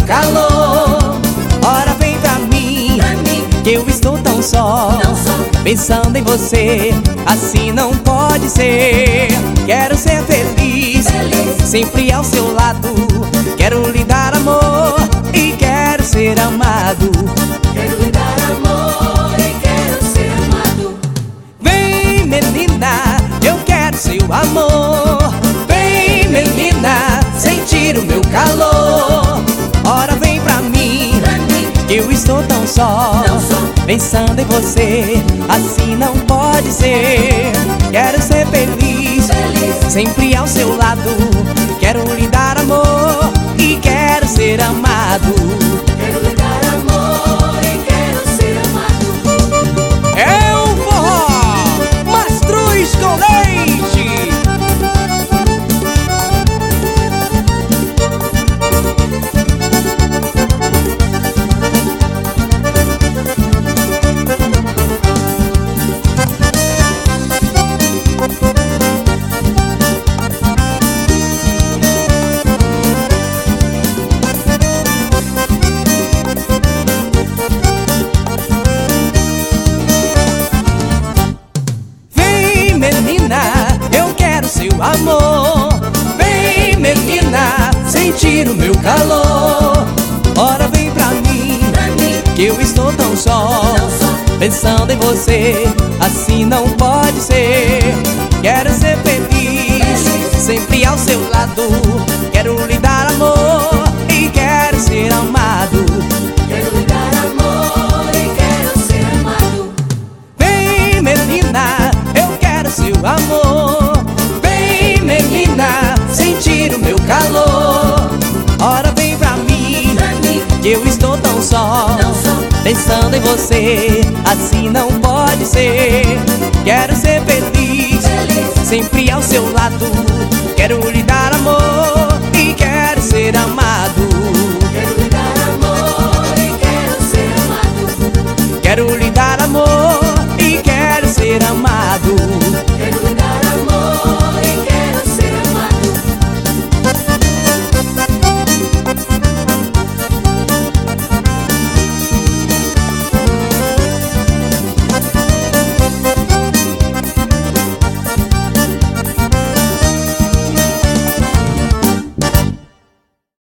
calor. Ora vem pra mim, que eu estou tão só, pensando em você, assim não pode ser. Quero ser feliz, sempre ao seu lado. Quero lhe dar amor e quero ser amado. Quero lhe dar amor e quero ser amado. Vem menina, eu quero seu amor. Vem menina, sentir o meu calor. Ora vem pra mim, que eu estou tão só, pensando em você, assim não pode ser. Quero ser feliz, sempre ao seu lado. Quero lhe dar amor e quero ser amado. Quero lhe dar amor e quero ser amado. É o forró Mastruz com leite. Eu quero seu amor. Vem menina, sentir o meu calor. Ora vem pra mim, que eu estou tão só, pensando em você, assim não pode ser. Quero ser feliz, sempre ao seu lado. Quero lhe dar amor e quero ser amado. Quero lhe dar amor e quero ser amado. Vem menina, eu quero seu amor. Vem menina, sentir o meu calor. Ora vem pra mim, que eu estou tão só, pensando em você, assim não pode ser. Quero ser feliz, sempre ao seu lado. Quero